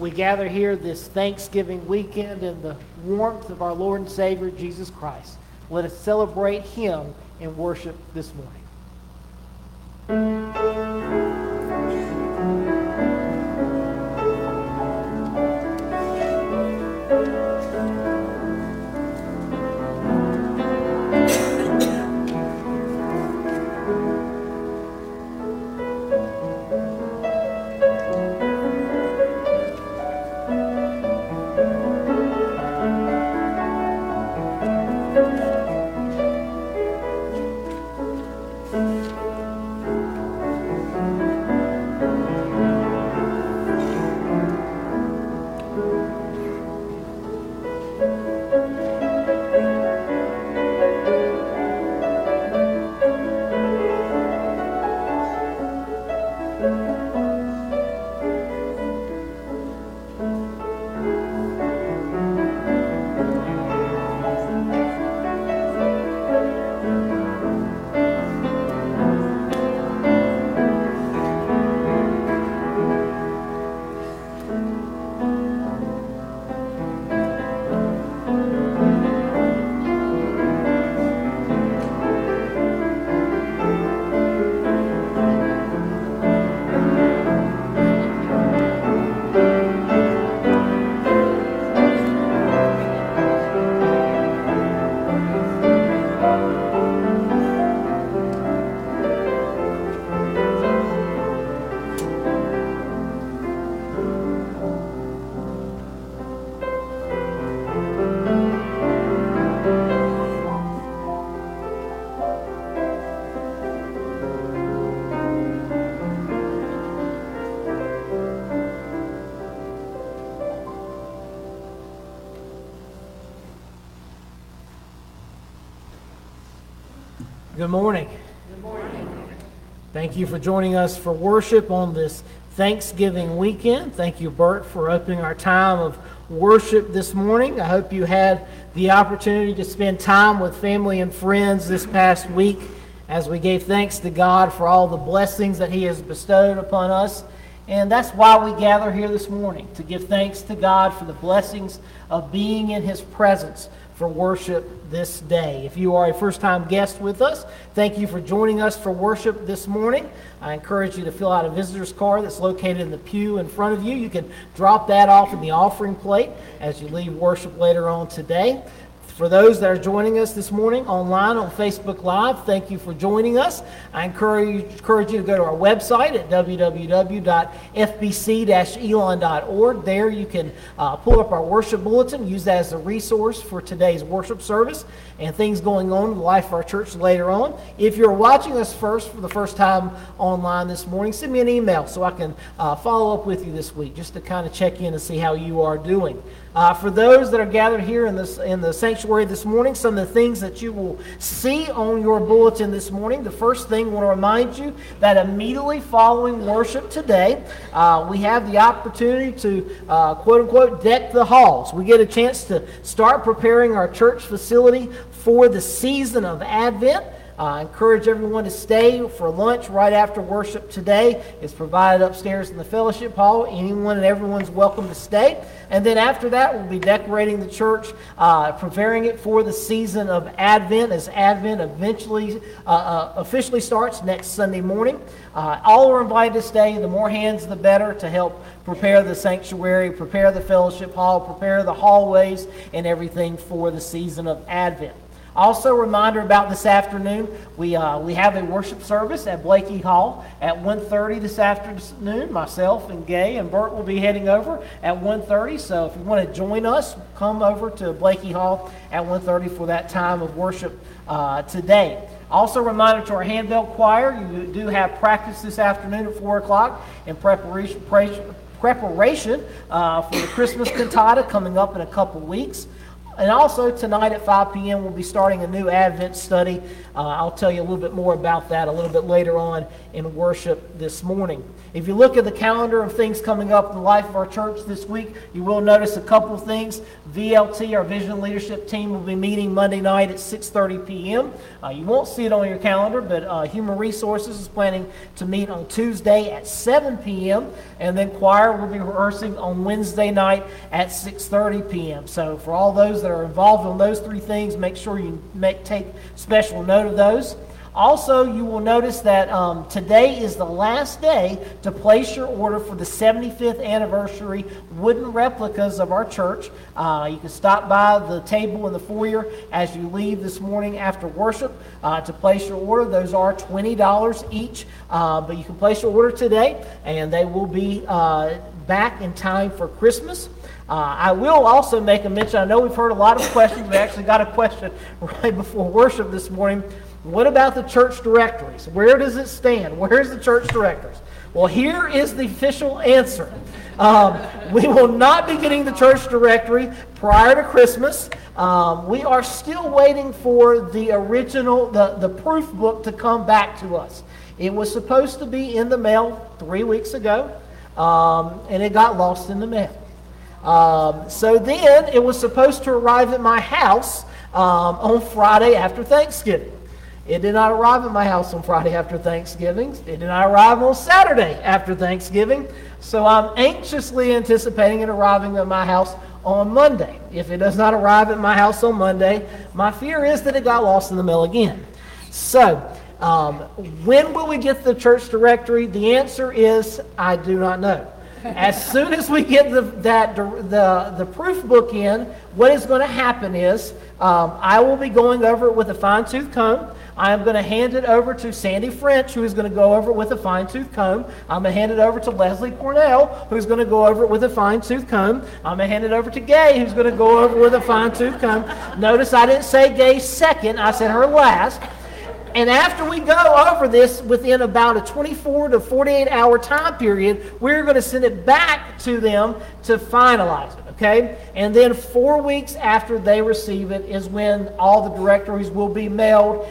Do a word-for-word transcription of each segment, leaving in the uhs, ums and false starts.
we gather here this Thanksgiving weekend in the warmth of our Lord and Savior, Jesus Christ. Let us celebrate Him in worship this morning. Good morning. Good morning. Thank you for joining us for worship on this Thanksgiving weekend. Thank you, Bert, for opening our time of worship this morning. I hope you had the opportunity to spend time with family and friends this past week as we gave thanks to God for all the blessings that He has bestowed upon us. And that's why we gather here this morning, to give thanks to God for the blessings of being in His presence for worship this day. If you are a first-time guest with us, thank you for joining us for worship this morning. I encourage you to fill out a visitor's card that's located in the pew in front of you. You can drop that off in the offering plate as you leave worship later on today. For those that are joining us this morning online on Facebook Live, thank you for joining us. I encourage, encourage you to go to our website at w w w dot f b c dash elon dot org. There you can uh, pull up our worship bulletin, use that as a resource for today's worship service and things going on in the life of our church later on. If you're watching us first for the first time online this morning, send me an email so I can uh, follow up with you this week just to kind of check in and see how you are doing. Uh, for those that are gathered here in this in the sanctuary this morning, some of the things that you will see on your bulletin this morning. The first thing I want to remind you that immediately following worship today, uh, we have the opportunity to uh, quote unquote deck the halls. We get a chance to start preparing our church facility for the season of Advent. I uh, encourage everyone to stay for lunch right after worship today. It's provided upstairs in the fellowship hall. Anyone and everyone's welcome to stay. And then after that, we'll be decorating the church, uh, preparing it for the season of Advent as Advent eventually uh, uh, officially starts next Sunday morning. Uh, all are invited to stay. The more hands, the better, to help prepare the sanctuary, prepare the fellowship hall, prepare the hallways, and everything for the season of Advent. Also, a reminder about this afternoon, we uh, we have a worship service at Blakey Hall at one thirty this afternoon. Myself and Gay and Bert will be heading over at one thirty. So if you want to join us, come over to Blakey Hall at one thirty for that time of worship uh, today. Also, a reminder to our handbell choir, you do have practice this afternoon at four o'clock in preparation, preparation uh, for the Christmas cantata coming up in a couple weeks. And also tonight at five p.m. we'll be starting a new Advent study. Uh, I'll tell you a little bit more about that a little bit later on in worship this morning. If you look at the calendar of things coming up in the life of our church this week, you will notice a couple of things. V L T, our Vision Leadership Team, will be meeting Monday night at six thirty p.m. Uh, you won't see it on your calendar, but uh, Human Resources is planning to meet on Tuesday at seven p.m. And then choir will be rehearsing on Wednesday night at six thirty p.m. So for all those that are involved in those three things, make sure you make take special note of those. Also, you will notice that um, today is the last day to place your order for the seventy-fifth anniversary wooden replicas of our church. Uh, you can stop by the table in the foyer as you leave this morning after worship uh, to place your order. Those are twenty dollars each, uh, but you can place your order today, and they will be uh, back in time for Christmas. Uh, I will also make a mention, I know we've heard a lot of questions. We actually got a question right before worship this morning. What about the church directories? Where does it stand? Where's the church directories? Well, here is the official answer. Um, we will not be getting the church directory prior to Christmas. Um, we are still waiting for the original, the, the proof book to come back to us. It was supposed to be in the mail three weeks ago, um, and it got lost in the mail. Um, so then it was supposed to arrive at my house um, on Friday after Thanksgiving. It did not arrive at my house on Friday after Thanksgiving. It did not arrive on Saturday after Thanksgiving. So I'm anxiously anticipating it arriving at my house on Monday. If it does not arrive at my house on Monday, my fear is that it got lost in the mail again. So um, when will we get the church directory? The answer is I do not know. As soon as we get the, that the, the proof book in, what is going to happen is um, I will be going over it with a fine-tooth comb. I am going to hand it over to Sandy French, who is going to go over it with a fine-tooth comb. I'm going to hand it over to Leslie Cornell, who's going to go over it with a fine-tooth comb. I'm going to hand it over to Gay, who's going to go over it with a fine-tooth comb. Notice I didn't say Gay second. I said her last. And after we go over this within about a twenty-four to forty-eight hour time period, we're going to send it back to them to finalize it, okay? And then four weeks after they receive it is when all the directories will be mailed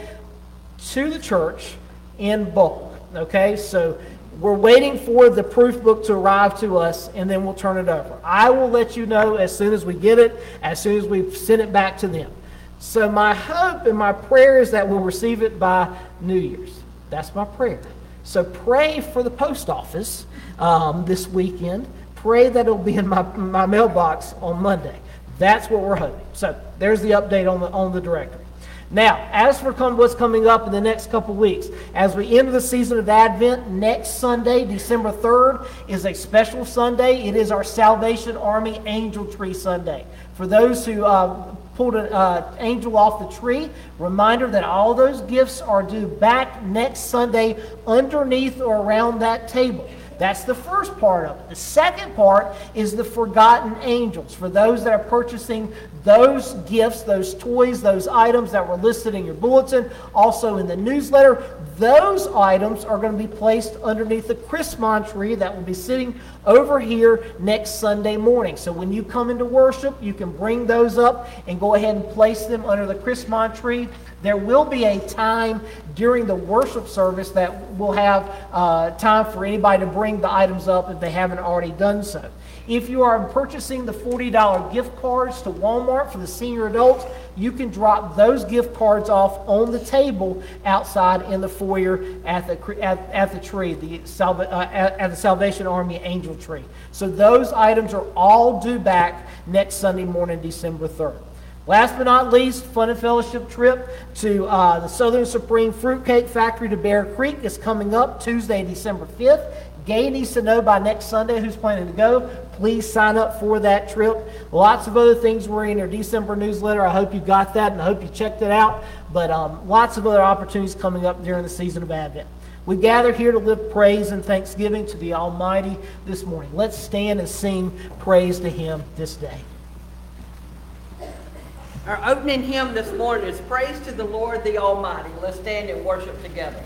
to the church in bulk, okay? So we're waiting for the proof book to arrive to us, and then we'll turn it over. I will let you know as soon as we get it, as soon as we send it back to them. So my hope and my prayer is that we'll receive it by New Year's. That's my prayer. So pray for the post office um, this weekend. Pray that it'll be in my, my mailbox on Monday. That's what we're hoping. So there's the update on the on the directory. Now, as for come, what's coming up in the next couple weeks, as we enter the season of Advent, next Sunday, December third, is a special Sunday. It is our Salvation Army Angel Tree Sunday. For those who uh, pulled an uh, angel off the tree, reminder that all those gifts are due back next Sunday underneath or around that table. That's the first part of it. The second part is the forgotten angels. For those that are purchasing those gifts, those toys, those items that were listed in your bulletin, also in the newsletter, those items are going to be placed underneath the Christmas tree that will be sitting over here next Sunday morning. So when you come into worship, you can bring those up and go ahead and place them under the Christmas tree. There will be a time during the worship service that we'll have uh, time for anybody to bring the items up if they haven't already done so. If you are purchasing the forty dollar gift cards to Walmart for the senior adults, you can drop those gift cards off on the table outside in the foyer at the at, at the tree, the Salva, uh, at, at the Salvation Army Angel Tree. So those items are all due back next Sunday morning, December third. Last but not least, Fun and Fellowship trip to uh, the Southern Supreme Fruitcake Factory to Bear Creek is coming up Tuesday, December fifth. Gay needs to know by next Sunday who's planning to go. Please sign up for that trip. Lots of other things were in your December newsletter. I hope you got that and I hope you checked it out. But um, lots of other opportunities coming up during the season of Advent. We gather here to lift praise and thanksgiving to the Almighty this morning. Let's stand and sing praise to Him this day. Our opening hymn this morning is Praise to the Lord the Almighty. Let's stand and worship together.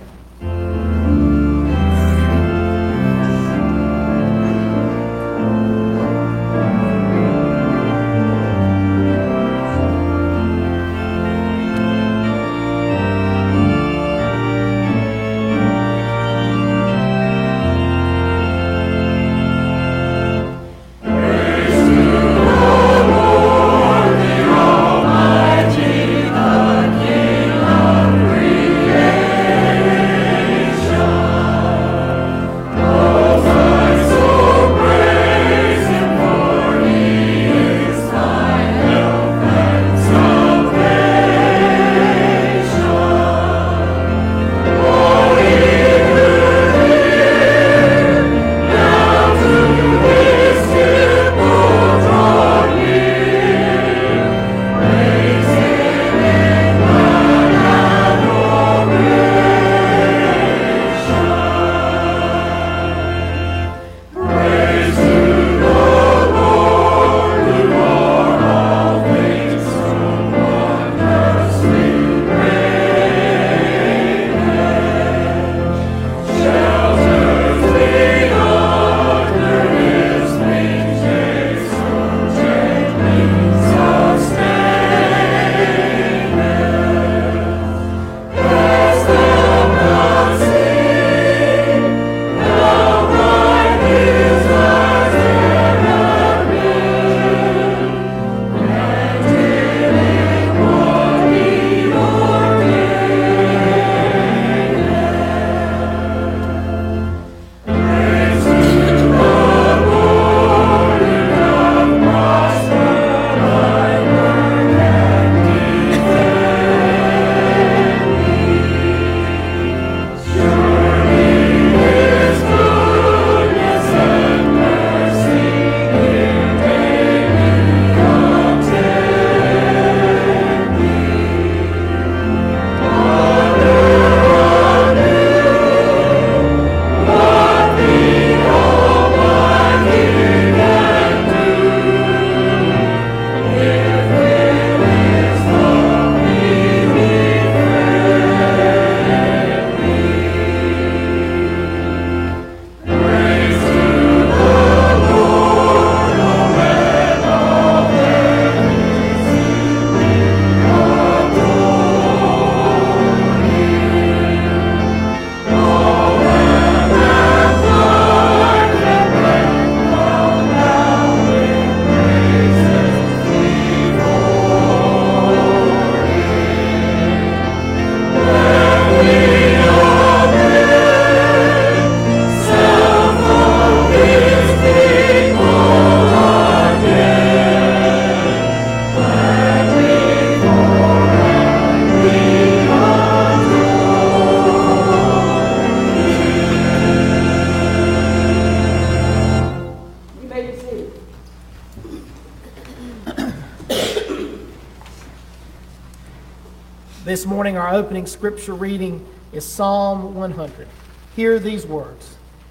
our opening scripture reading is Psalm one hundred. Hear these words.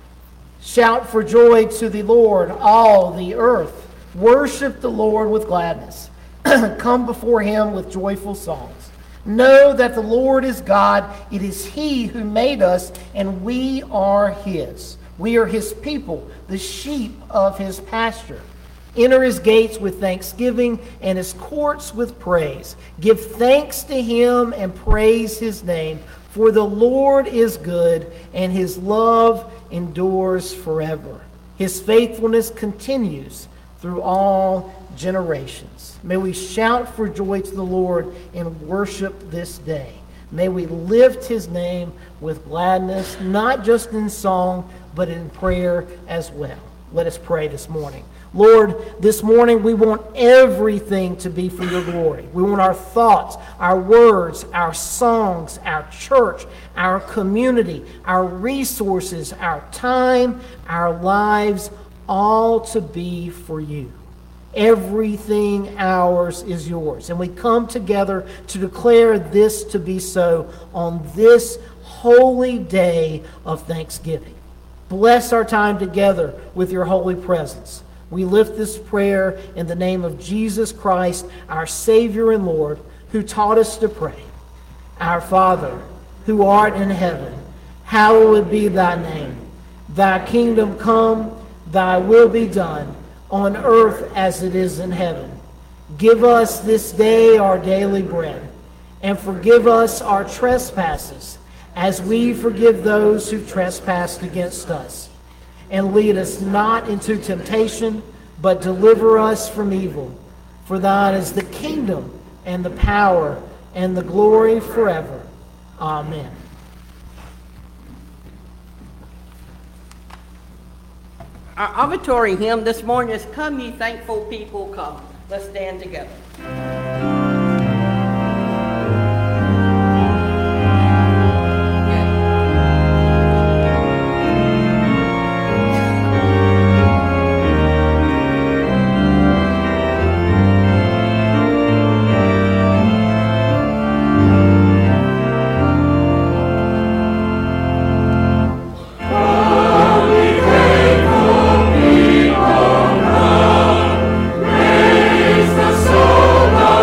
Shout for joy to the Lord, all the earth. Worship the Lord with gladness. Come before him with joyful songs. Know that the Lord is God. It is he who made us, and we are his. We are his people, the sheep of his pasture. Enter his gates with thanksgiving and his courts with praise. Give thanks to him and praise his name. For the Lord is good, and his love endures forever. His faithfulness continues through all generations. May we shout for joy to the Lord and worship this day. May we lift his name with gladness, not just in song, but in prayer as well. Let us pray this morning. Lord, this morning we want everything to be for your glory. We want our thoughts, our words, our songs, our church, our community, our resources, our time, our lives, all to be for you. Everything ours is yours. And we come together to declare this to be so on this holy day of Thanksgiving. Bless our time together with your holy presence. We lift this prayer in the name of Jesus Christ, our Savior and Lord, who taught us to pray. Our Father, who art in heaven, hallowed be thy name. Thy kingdom come, thy will be done, on earth as it is in heaven. Give us this day our daily bread, and forgive us our trespasses, as we forgive those who trespass against us. And lead us not into temptation, but deliver us from evil. For thine is the kingdom, and the power, and the glory forever. Amen. Our offertory hymn this morning is Come Ye Thankful People, Come. Let's stand together. Praise the soul.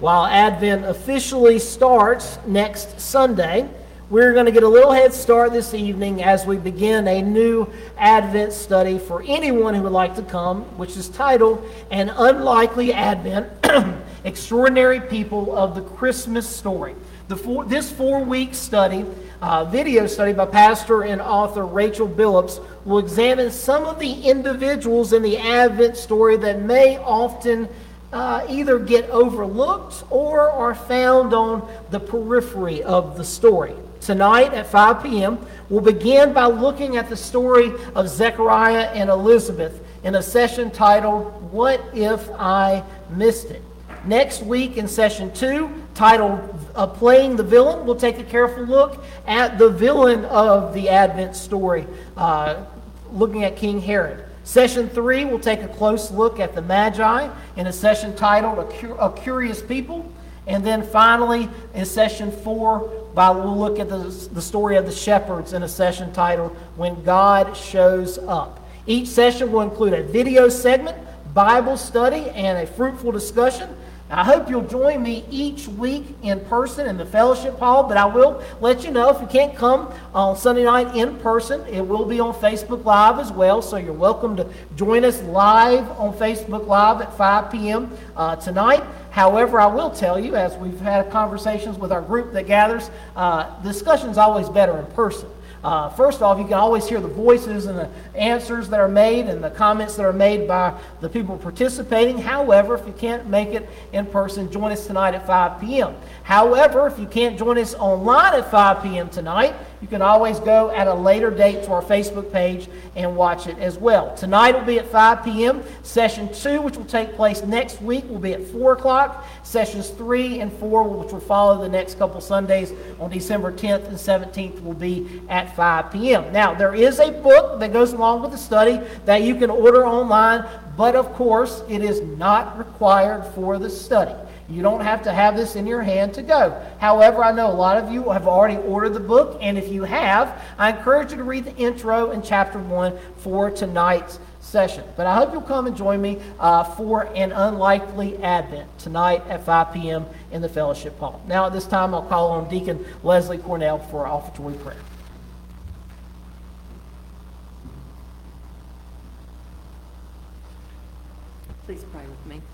while Advent officially starts next Sunday, we're going to get a little head start this evening as we begin a new Advent study for anyone who would like to come, which is titled An Unlikely Advent, Extraordinary People of the Christmas Story. The four, this four-week study, uh, video study by pastor and author Rachel Billups, will examine some of the individuals in the Advent story that may often uh, either get overlooked or are found on the periphery of the story. Tonight at five p.m., we'll begin by looking at the story of Zechariah and Elizabeth in a session titled, What If I Missed It? Next week in session two, titled uh, Playing the Villain, we'll take a careful look at the villain of the Advent story, uh, looking at King Herod. Session three, we'll take a close look at the Magi in a session titled A, Cur- a Curious People. And then finally, in session four, we'll look at the, the story of the shepherds in a session titled When God Shows Up. Each session will include a video segment, Bible study, and a fruitful discussion. I hope you'll join me each week in person in the fellowship hall, but I will let you know if you can't come on Sunday night in person, it will be on Facebook Live as well, so you're welcome to join us live on Facebook Live at five p.m. Uh, tonight. However, I will tell you, as we've had conversations with our group that gathers, uh, discussion is always better in person. Uh, first off, you can always hear the voices and the answers that are made and the comments that are made by the people participating. However, if you can't make it in person, join us tonight at five p.m. However, if you can't join us online at five p.m. tonight, you can always go at a later date to our Facebook page and watch it as well. Tonight will be at five p.m. Session two, which will take place next week, will be at four o'clock. Sessions three and four, which will follow the next couple Sundays on December tenth and seventeenth, will be at five p.m. Now, there is a book that goes along with the study that you can order online, but of course, it is not required for the study. You don't have to have this in your hand to go. However, I know a lot of you have already ordered the book, and if you have, I encourage you to read the intro in chapter one for tonight's session. But I hope you'll come and join me uh, for An Unlikely Advent tonight at five p.m. in the fellowship hall. Now, at this time, I'll call on Deacon Leslie Cornell for our offertory prayer. Please pray with me.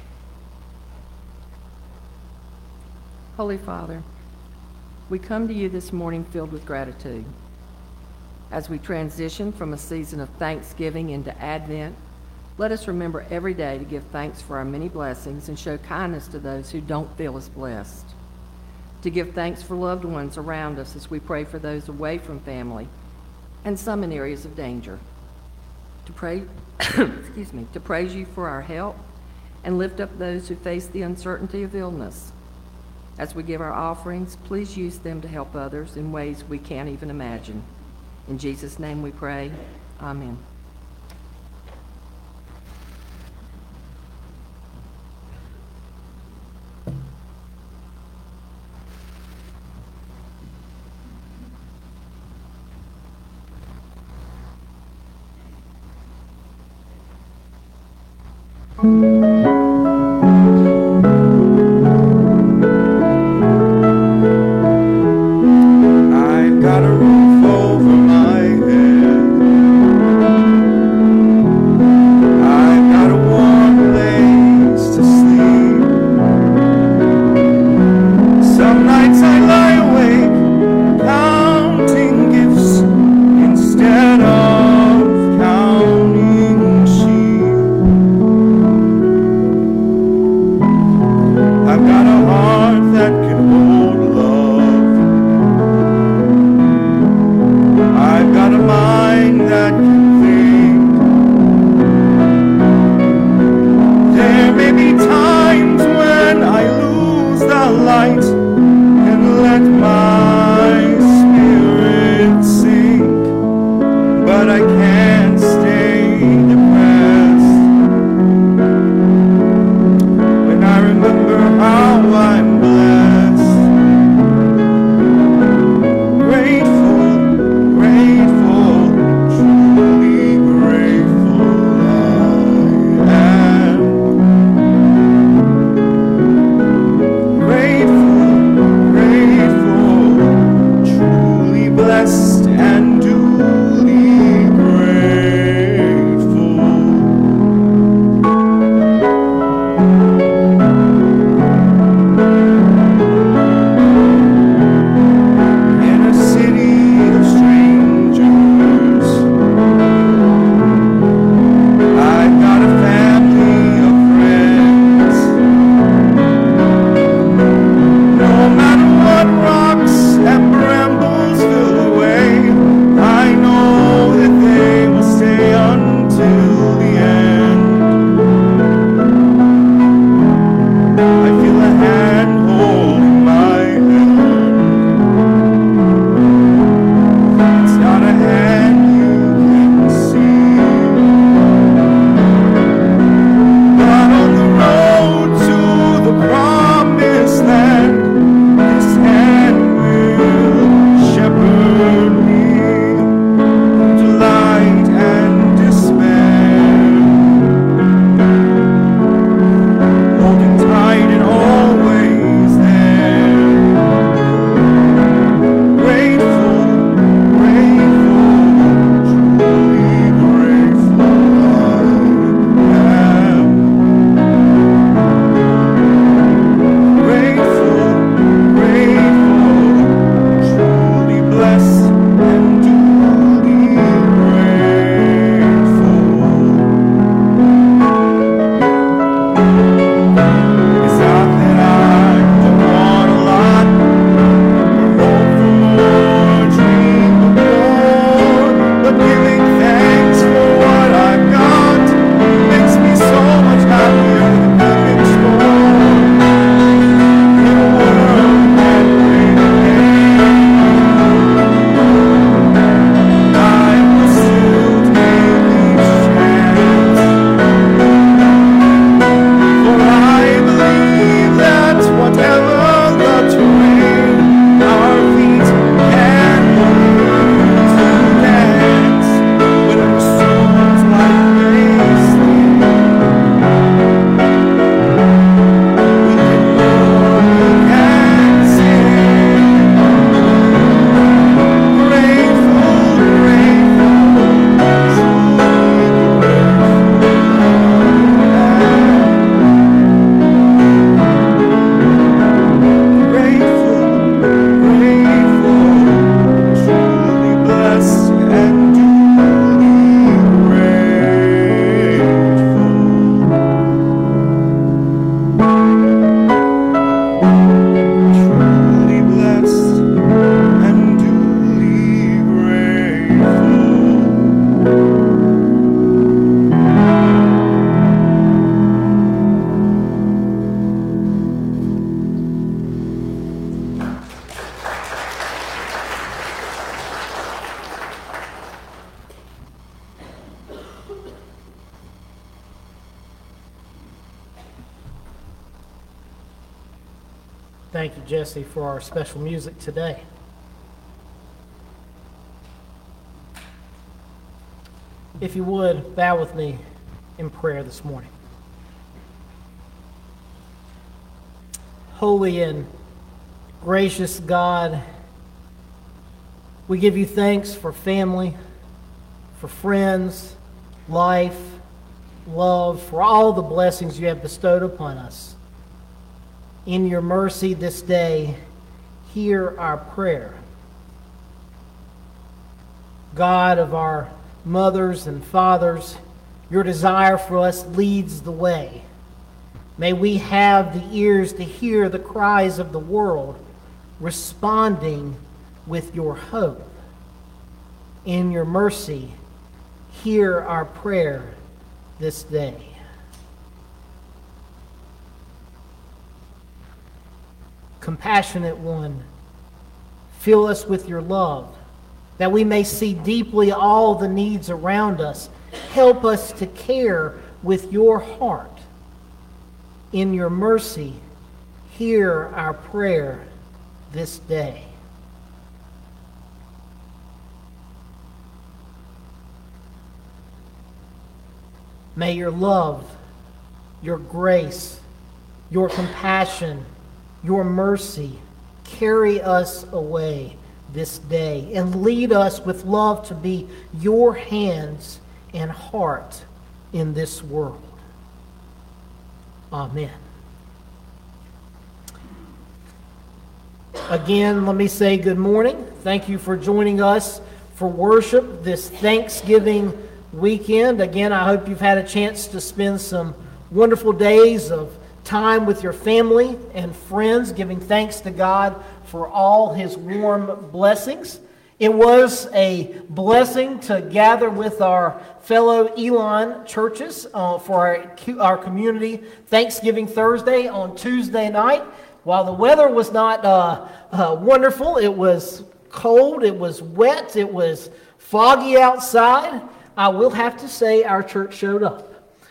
Holy Father, we come to you this morning filled with gratitude. As we transition from a season of Thanksgiving into Advent, let us remember every day to give thanks for our many blessings and show kindness to those who don't feel as blessed. To give thanks for loved ones around us as we pray for those away from family and some in areas of danger. To pray, excuse me, to praise you for our help and lift up those who face the uncertainty of illness. As we give our offerings, please use them to help others in ways we can't even imagine. In Jesus' name we pray. Amen. I've got a roof over my head. I've got a warm place to sleep. Some nights I lie awake counting gifts instead of counting sheep. I've got a heart that can hold love. I've got a mind that can think. There may be times when I lose the light and let my spirit sink, but I can't stay depressed when I remember how I'm blessed. Grateful, grateful, truly grateful I am. Thank you, Jesse, for our special music today. If you would, bow with me in prayer this morning. Holy and gracious God, we give you thanks for family, for friends, life, love, for all the blessings you have bestowed upon us. In your mercy this day, hear our prayer. God of our mothers and fathers, your desire for us leads the way. May we have the ears to hear the cries of the world, responding with your hope. In your mercy, hear our prayer this day. Compassionate one, fill us with your love, that we may see deeply all the needs around us. Help us to care with your heart. In your mercy, hear our prayer this day. May your love, your grace, your compassion, your mercy carry us away this day and lead us with love to be your hands and heart in this world. Amen. Again, let me say good morning. Thank you for joining us for worship this Thanksgiving weekend. Again, I hope you've had a chance to spend some wonderful days of time with your family and friends, giving thanks to God for all his warm blessings. It was a blessing to gather with our fellow Elon churches uh, for our, our community Thanksgiving Thursday on Tuesday night. While the weather was not uh, uh, wonderful, it was cold, it was wet, it was foggy outside, I will have to say our church showed up.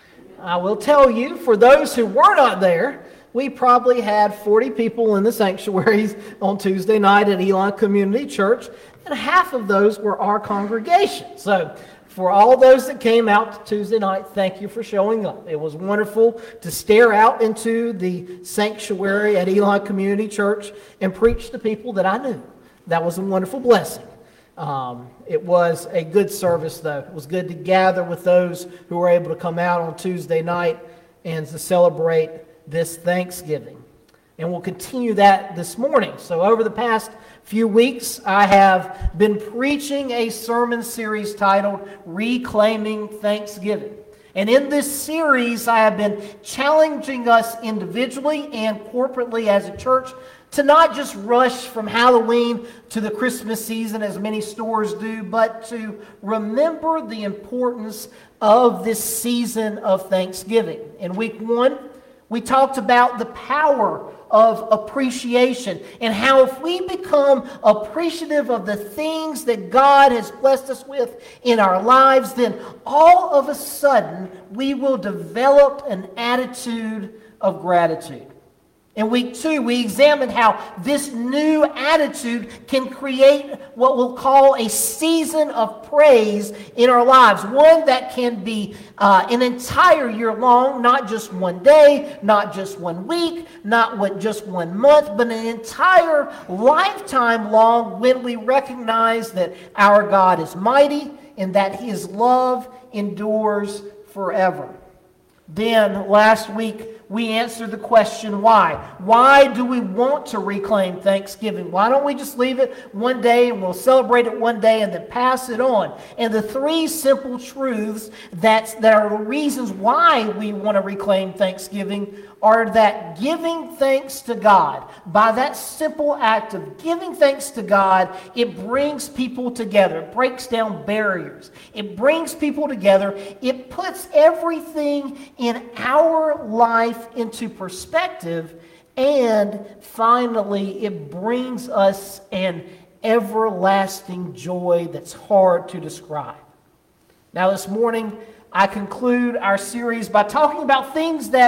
I will tell you, for those who were not there, we probably had forty people in the sanctuaries on Tuesday night at Elon Community Church, and half of those were our congregation. So for all those that came out Tuesday night, thank you for showing up. It was wonderful to stare out into the sanctuary at Elon Community Church and preach to people that I knew. That was a wonderful blessing. Um, it was a good service, though. It was good to gather with those who were able to come out on Tuesday night and to celebrate this Thanksgiving. And we'll continue that this morning. So over the past few weeks, I have been preaching a sermon series titled Reclaiming Thanksgiving. And in this series, I have been challenging us individually and corporately as a church to not just rush from Halloween to the Christmas season as many stores do, but to remember the importance of this season of Thanksgiving. In week one, we talked about the power of appreciation and how if we become appreciative of the things that God has blessed us with in our lives, then all of a sudden we will develop an attitude of gratitude. In week two, we examined how this new attitude can create what we'll call a season of praise in our lives. One that can be uh, an entire year long, not just one day, not just one week, not what, just one month, but an entire lifetime long when we recognize that our God is mighty and that his love endures forever. Then, last week, we answered the question, why? Why do we want to reclaim Thanksgiving? Why don't we just leave it one day and we'll celebrate it one day and then pass it on? And the three simple truths that, that are the reasons why we want to reclaim Thanksgiving are that giving thanks to God, by that simple act of giving thanks to God, it brings people together. It breaks down barriers. It brings people together. It puts everything in our life into perspective, and finally it brings us an everlasting joy that's hard to describe. Now this morning I conclude our series by talking about things that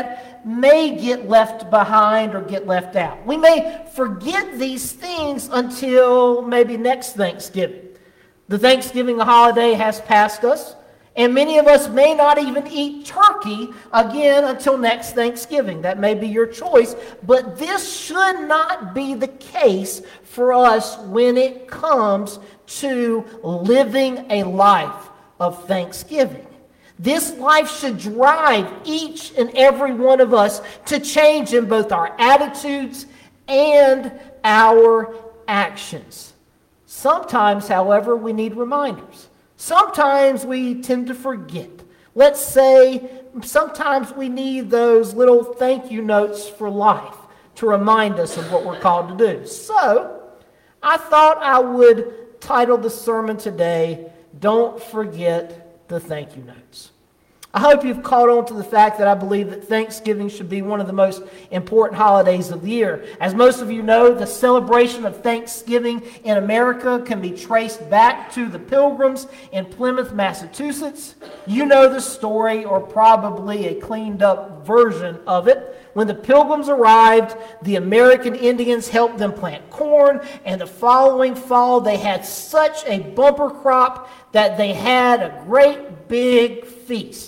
may get left behind or get left out. We may forget these things until maybe next Thanksgiving. The Thanksgiving holiday has passed us, and many of us may not even eat turkey again until next Thanksgiving. That may be your choice, but this should not be the case for us when it comes to living a life of thanksgiving. This life should drive each and every one of us to change in both our attitudes and our actions. Sometimes, however, we need reminders. Sometimes we tend to forget. Let's say sometimes we need those little thank you notes for life to remind us of what we're called to do. So, I thought I would title the sermon today, Don't Forget the Thank You Notes. I hope you've caught on to the fact that I believe that Thanksgiving should be one of the most important holidays of the year. As most of you know, the celebration of Thanksgiving in America can be traced back to the Pilgrims in Plymouth, Massachusetts. You know the story, or probably a cleaned up version of it. When the Pilgrims arrived, the American Indians helped them plant corn, and the following fall they had such a bumper crop that they had a great big feast.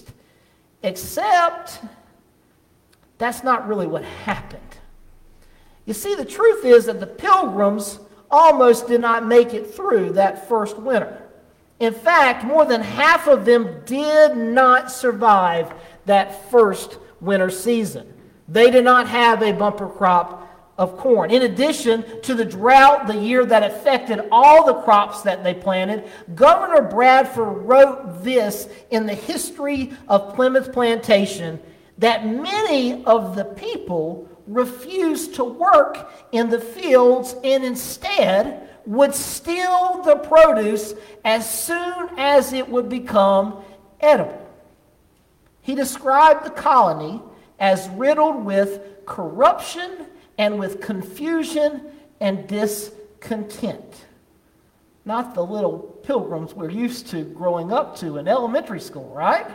Except, that's not really what happened. You see, the truth is that the Pilgrims almost did not make it through that first winter. In fact, more than half of them did not survive that first winter season. They did not have a bumper crop of corn. In addition to the drought, the year that affected all the crops that they planted, Governor Bradford wrote this in the history of Plymouth Plantation, that many of the people refused to work in the fields and instead would steal the produce as soon as it would become edible. He described the colony as riddled with corruption and with confusion and discontent. Not the little pilgrims we're used to growing up to in elementary school, right?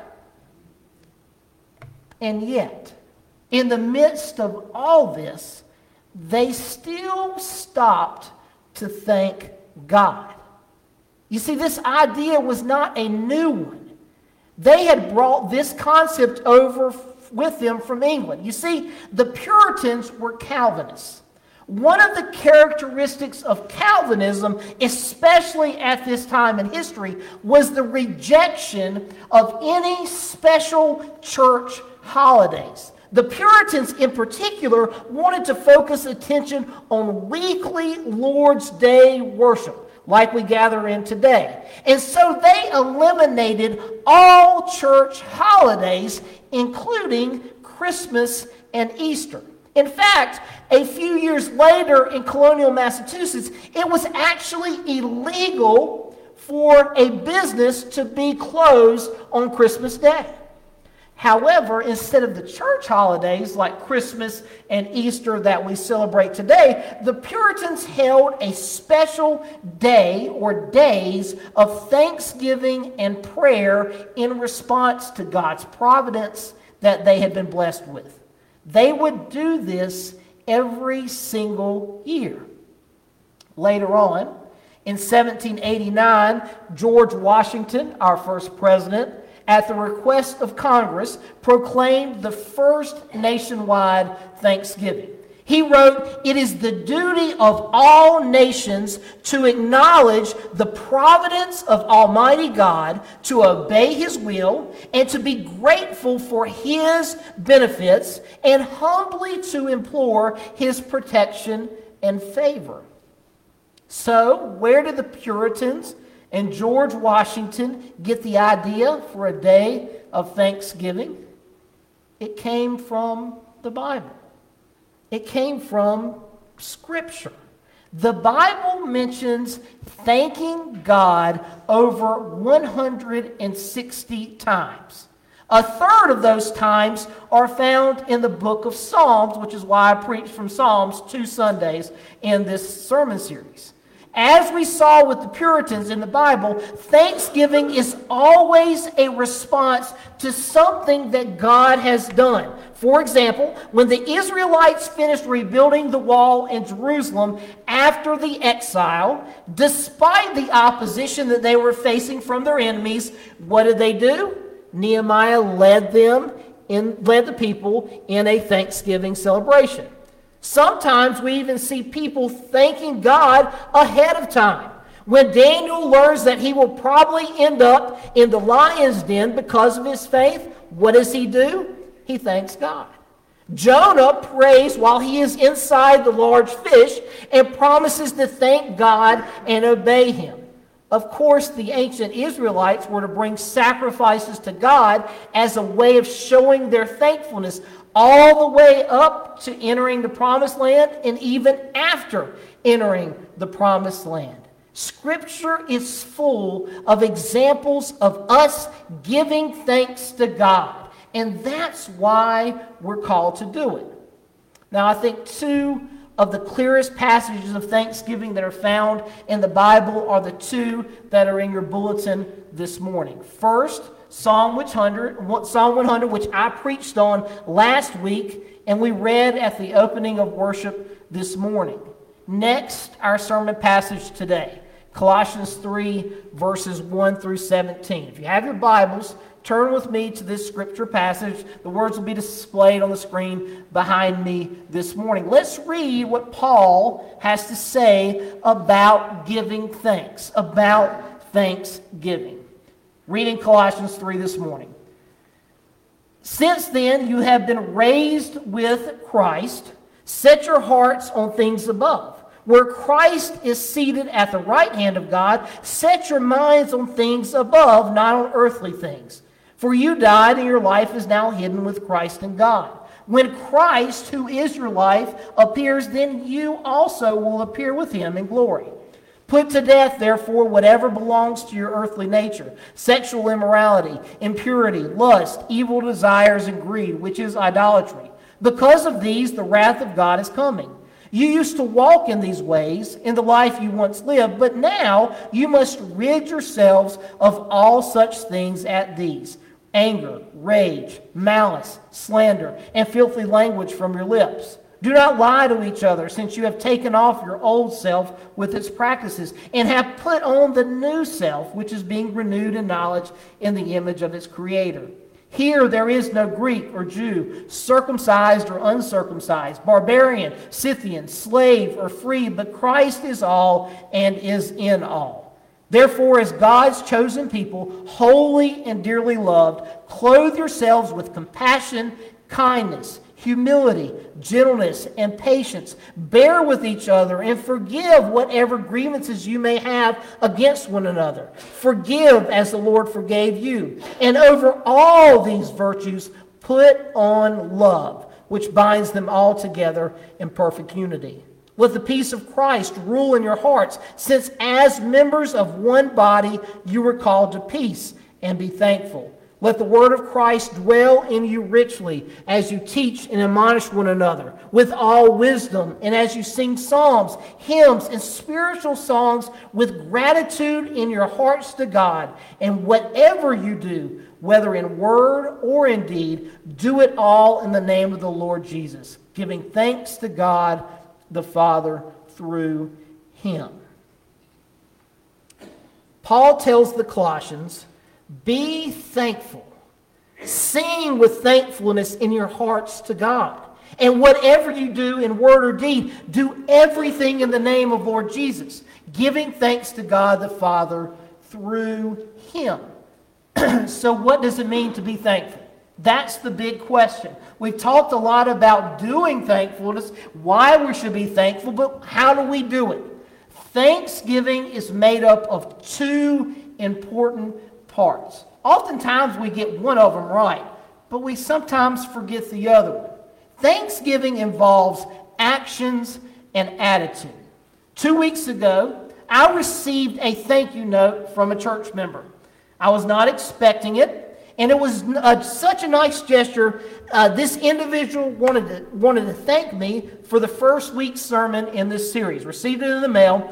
And yet, in the midst of all this, they still stopped to thank God. You see, this idea was not a new one. They had brought this concept over with them from England. You see, the Puritans were Calvinists. One of the characteristics of Calvinism, especially at this time in history, was the rejection of any special church holidays. The Puritans in particular wanted to focus attention on weekly Lord's Day worship, like we gather in today. And so they eliminated all church holidays, including Christmas and Easter. In fact, a few years later in colonial Massachusetts, it was actually illegal for a business to be closed on Christmas Day. However, instead of the church holidays like Christmas and Easter that we celebrate today, the Puritans held a special day or days of thanksgiving and prayer in response to God's providence that they had been blessed with. They would do this every single year. Later on, in seventeen eighty-nine, George Washington, our first president, at the request of Congress, proclaimed the first nationwide Thanksgiving. He wrote, "It is the duty of all nations to acknowledge the providence of Almighty God, to obey His will, and to be grateful for His benefits, and humbly to implore His protection and favor." So, where did the Puritans and George Washington get the idea for a day of Thanksgiving? It came from the Bible. It came from Scripture. The Bible mentions thanking God over one hundred sixty times. A third of those times are found in the book of Psalms, which is why I preached from Psalms two Sundays in this sermon series. As we saw with the Puritans in the Bible, thanksgiving is always a response to something that God has done. For example, when the Israelites finished rebuilding the wall in Jerusalem after the exile, despite the opposition that they were facing from their enemies, what did they do? Nehemiah led them in, led the people in a thanksgiving celebration. Sometimes we even see people thanking God ahead of time. When Daniel learns that he will probably end up in the lion's den because of his faith, what does he do? He thanks God. Jonah prays while he is inside the large fish and promises to thank God and obey him. Of course, the ancient Israelites were to bring sacrifices to God as a way of showing their thankfulness all the way up to entering the promised land and even after entering the promised land. Scripture is full of examples of us giving thanks to God. And that's why we're called to do it. Now, I think two of the clearest passages of thanksgiving that are found in the Bible are the two that are in your bulletin this morning. First, Psalm one hundred, Psalm one hundred, which I preached on last week, and we read at the opening of worship this morning. Next, our sermon passage today, Colossians three, verses one through seventeen. If you have your Bibles, turn with me to this scripture passage. The words will be displayed on the screen behind me this morning. Let's read what Paul has to say about giving thanks, about thanksgiving. Reading Colossians three this morning. Since then you have been raised with Christ. Set your hearts on things above, where Christ is seated at the right hand of God. Set your minds on things above, not on earthly things. For you died, and your life is now hidden with Christ in God. When Christ, who is your life, appears, then you also will appear with him in glory. Put to death, therefore, whatever belongs to your earthly nature: sexual immorality, impurity, lust, evil desires, and greed, which is idolatry. Because of these, the wrath of God is coming. You used to walk in these ways in the life you once lived, but now you must rid yourselves of all such things as these: anger, rage, malice, slander, and filthy language from your lips. Do not lie to each other, since you have taken off your old self with its practices and have put on the new self, which is being renewed in knowledge in the image of its creator. Here there is no Greek or Jew, circumcised or uncircumcised, barbarian, Scythian, slave or free, but Christ is all and is in all. Therefore, as God's chosen people, holy and dearly loved, clothe yourselves with compassion, kindness, humility, gentleness, and patience. Bear with each other and forgive whatever grievances you may have against one another. Forgive as the Lord forgave you. And over all these virtues, put on love, which binds them all together in perfect unity. Let the peace of Christ rule in your hearts, since as members of one body you were called to peace, and be thankful. Let the word of Christ dwell in you richly as you teach and admonish one another with all wisdom, and as you sing psalms, hymns, and spiritual songs with gratitude in your hearts to God. And whatever you do, whether in word or in deed, do it all in the name of the Lord Jesus, giving thanks to God the Father through him. Paul tells the Colossians, be thankful. Sing with thankfulness in your hearts to God. And whatever you do in word or deed, do everything in the name of Lord Jesus, giving thanks to God the Father through him. So what does it mean to be thankful? That's the big question. We've talked a lot about doing thankfulness, why we should be thankful, but how do we do it? Thanksgiving is made up of two important parts. Oftentimes we get one of them right, but we sometimes forget the other one. Thanksgiving involves actions and attitude. Two weeks ago, I received a thank you note from a church member. I was not expecting it, and it was uh, such a nice gesture. Uh, this individual wanted to, wanted to thank me for the first week's sermon in this series. Received it in the mail,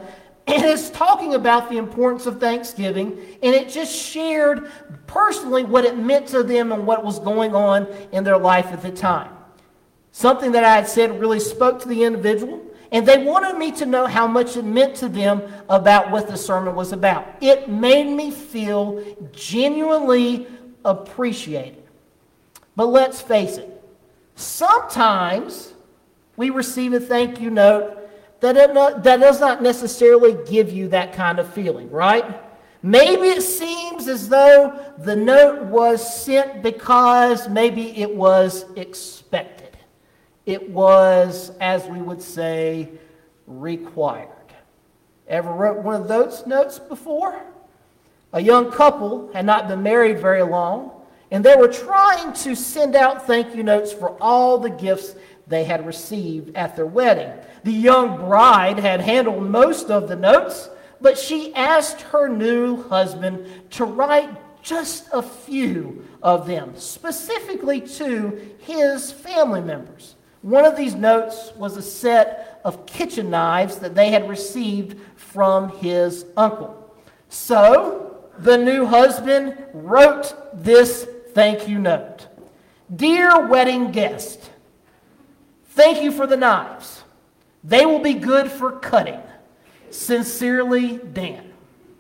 And it's talking about the importance of Thanksgiving, and it just shared personally what it meant to them and what was going on in their life at the time. Something that I had said really spoke to the individual, and they wanted me to know how much it meant to them about what the sermon was about. It made me feel genuinely appreciated. But let's face it, sometimes we receive a thank you note that, it not, that does not necessarily give you that kind of feeling, right? Maybe it seems as though the note was sent because maybe it was expected. It was, as we would say, required. Ever wrote one of those notes before? A young couple had not been married very long, and they were trying to send out thank you notes for all the gifts they had received at their wedding. The young bride had handled most of the notes, but she asked her new husband to write just a few of them, specifically to his family members. One of these notes was a set of kitchen knives that they had received from his uncle. So the new husband wrote this thank you note. Dear wedding guest, thank you for the knives. They will be good for cutting. Sincerely, Dan.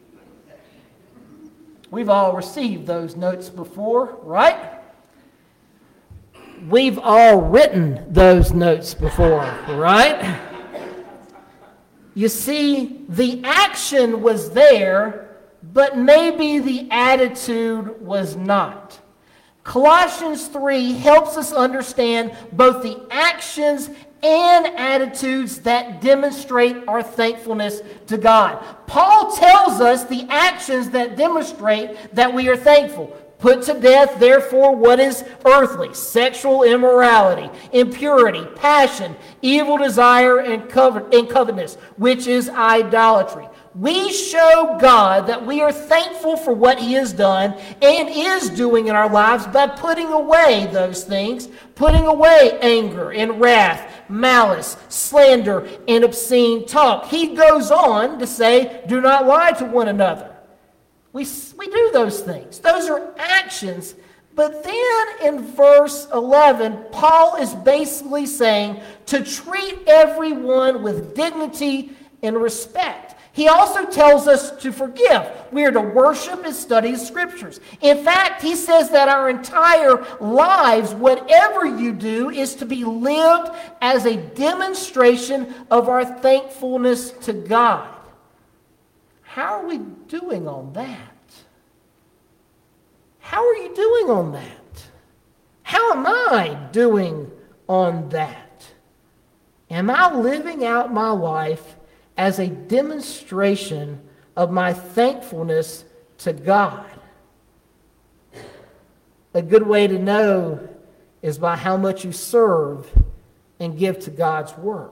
We've all received those notes before, right? We've all written those notes before, right? You see, the action was there, but maybe the attitude was not. Colossians three helps us understand both the actions and attitudes that demonstrate our thankfulness to God. Paul tells us the actions that demonstrate that we are thankful. Put to death, therefore, what is earthly: sexual immorality, impurity, passion, evil desire, and covetousness, which is idolatry. We show God that we are thankful for what He has done and is doing in our lives by putting away those things, putting away anger and wrath, malice, slander, and obscene talk. He goes on to say, do not lie to one another. We, we do those things. Those are actions. But then in verse eleven, Paul is basically saying to treat everyone with dignity and respect. He also tells us to forgive. We are to worship and study the Scriptures. In fact, he says that our entire lives, whatever you do, is to be lived as a demonstration of our thankfulness to God. How are we doing on that? How are you doing on that? How am I doing on that? Am I living out my life as a demonstration of my thankfulness to God? A good way to know is by how much you serve and give to God's work.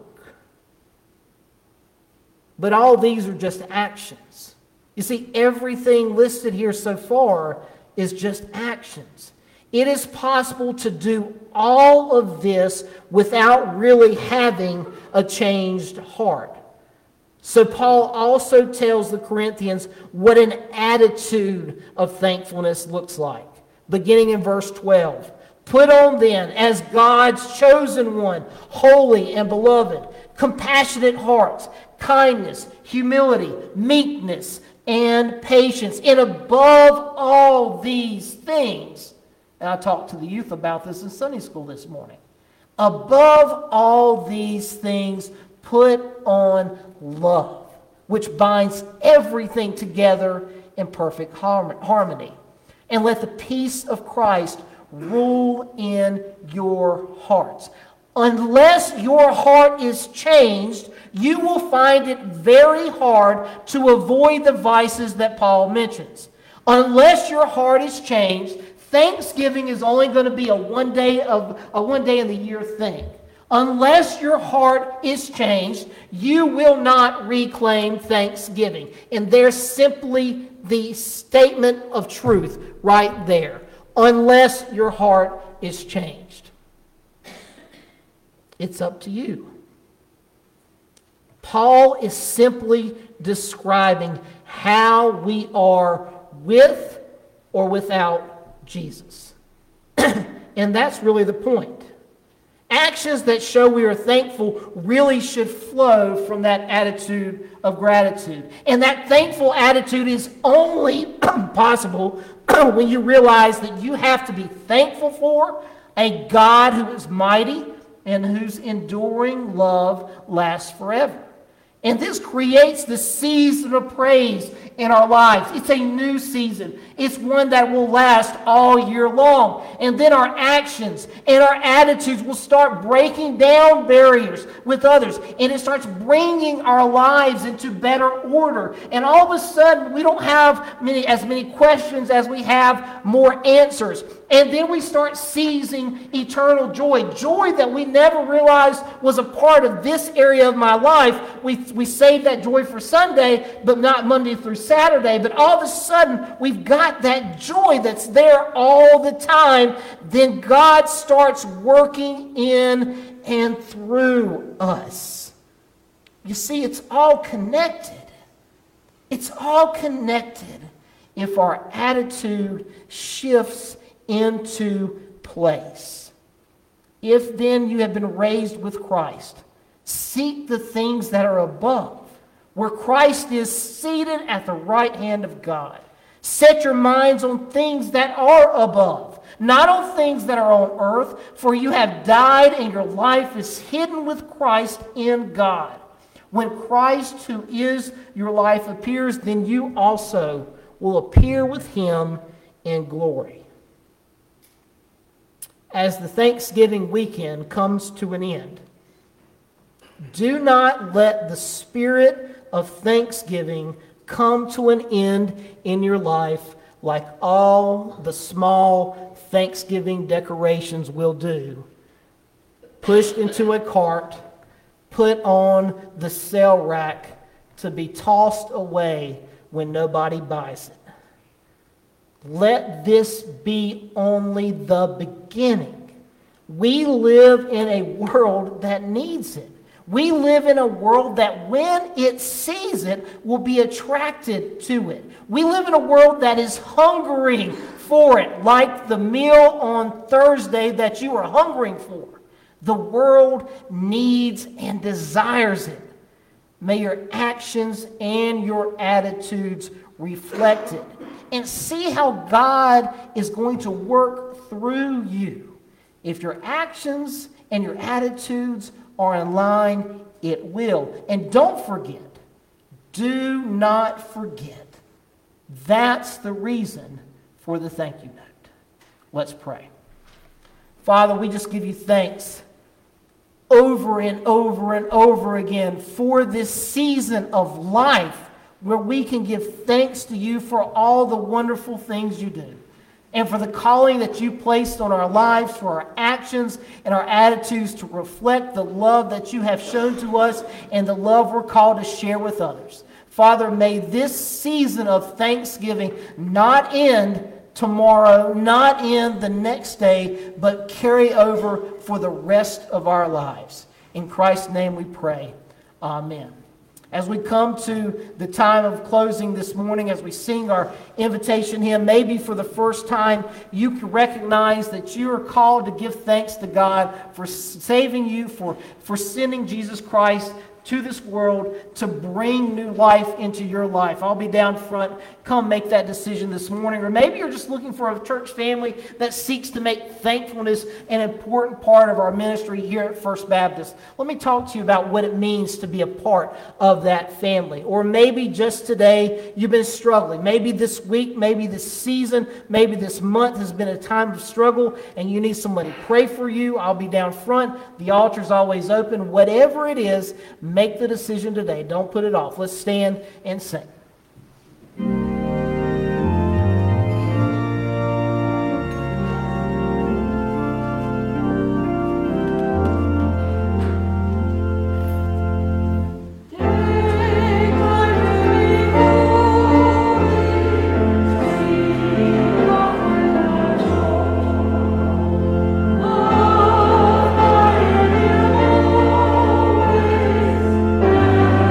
But all these are just actions. You see, everything listed here so far is just actions. It is possible to do all of this without really having a changed heart. So Paul also tells the Corinthians what an attitude of thankfulness looks like. Beginning in verse twelve. Put on then, as God's chosen one, holy and beloved, compassionate hearts, kindness, humility, meekness, and patience. And above all these things, and I talked to the youth about this in Sunday school this morning. Above all these things, put on love, which binds everything together in perfect harmony. And let the peace of Christ rule in your hearts. Unless your heart is changed, you will find it very hard to avoid the vices that Paul mentions. Unless your heart is changed, Thanksgiving is only going to be a one day of a one day in the year thing. Unless your heart is changed, you will not reclaim Thanksgiving. And there's simply the statement of truth right there. Unless your heart is changed. It's up to you. Paul is simply describing how we are with or without Jesus. And that's really the point. Actions that show we are thankful really should flow from that attitude of gratitude. And that thankful attitude is only possible when you realize that you have to be thankful for a God who is mighty and whose enduring love lasts forever. And this creates the season of praise in our lives. It's a new season. It's one that will last all year long. And then our actions and our attitudes will start breaking down barriers with others. And it starts bringing our lives into better order. And all of a sudden, we don't have many as many questions as we have more answers. And then we start seizing eternal joy. Joy that we never realized was a part of this area of my life. We, we save that joy for Sunday, but not Monday through Saturday. But all of a sudden, we've got that joy that's there all the time. Then God starts working in and through us. You see, it's all connected. It's all connected if our attitude shifts into place. If then you have been raised with Christ, seek the things that are above, where Christ is seated at the right hand of God. Set your minds on things that are above, not on things that are on earth, for you have died and your life is hidden with Christ in God. When Christ, who is your life, appears, then you also will appear with him in glory. As the Thanksgiving weekend comes to an end, do not let the spirit of thanksgiving come to an end in your life like all the small Thanksgiving decorations will do. Pushed into a cart, put on the sale rack to be tossed away when nobody buys it. Let this be only the beginning. We live in a world that needs it. We live in a world that when it sees it will be attracted to it. We live in a world that is hungering for it, like the meal on Thursday that you are hungering for. The world needs and desires it. May your actions and your attitudes reflect it. And see how God is going to work through you. If your actions and your attitudes are in line, it will. And don't forget, do not forget, that's the reason for the thank you note. Let's pray. Father, we just give you thanks over and over and over again for this season of life where we can give thanks to you for all the wonderful things you do and for the calling that you placed on our lives, for our actions and our attitudes to reflect the love that you have shown to us and the love we're called to share with others. Father, may this season of Thanksgiving not end tomorrow, not end the next day, but carry over for the rest of our lives. In Christ's name we pray. Amen. As we come to the time of closing this morning, as we sing our invitation hymn, maybe for the first time you can recognize that you are called to give thanks to God for saving you, for, for sending Jesus Christ to this world to bring new life into your life. I'll be down front. Come make that decision this morning. Or maybe you're just looking for a church family that seeks to make thankfulness an important part of our ministry here at First Baptist. Let me talk to you about what it means to be a part of that family. Or maybe just today you've been struggling. Maybe this week, maybe this season, maybe this month has been a time of struggle and you need somebody to pray for you. I'll be down front. The altar's always open. Whatever it is, make the decision today. Don't put it off. Let's stand and sing. Oh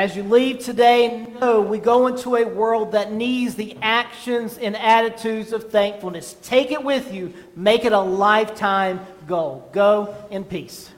as you leave today, know we go into a world that needs the actions and attitudes of thankfulness. Take it with you. Make it a lifetime goal. Go in peace.